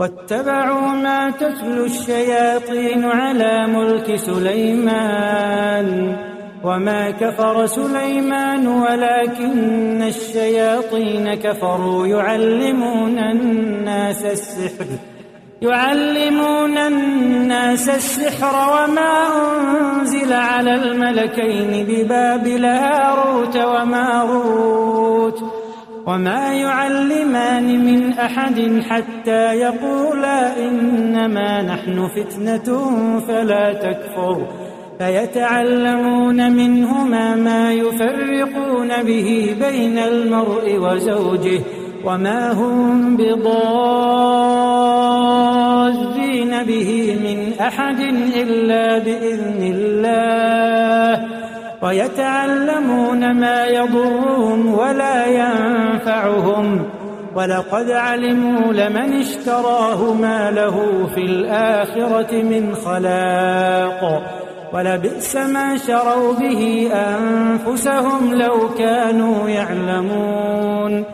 واتبعوا ما تتلو الشياطين على ملك سليمان وما كفر سليمان ولكن الشياطين كفروا يعلمون الناس السحر وما أنزل على الملكين ببابل هاروت وماروت وما يعلمان من أحد حتى يقولا إنما نحن فتنة فلا تكفر فيتعلمون منهما ما يفرقون به بين المرء وزوجه وما هم بضارين به من أحد إلا بإذن الله ويتعلمون ما يضرهم ولا ينفعهم ولقد علموا لمن اشتراه ما له في الآخرة من خلاق ولبئس ما شروا به أنفسهم لو كانوا يعلمون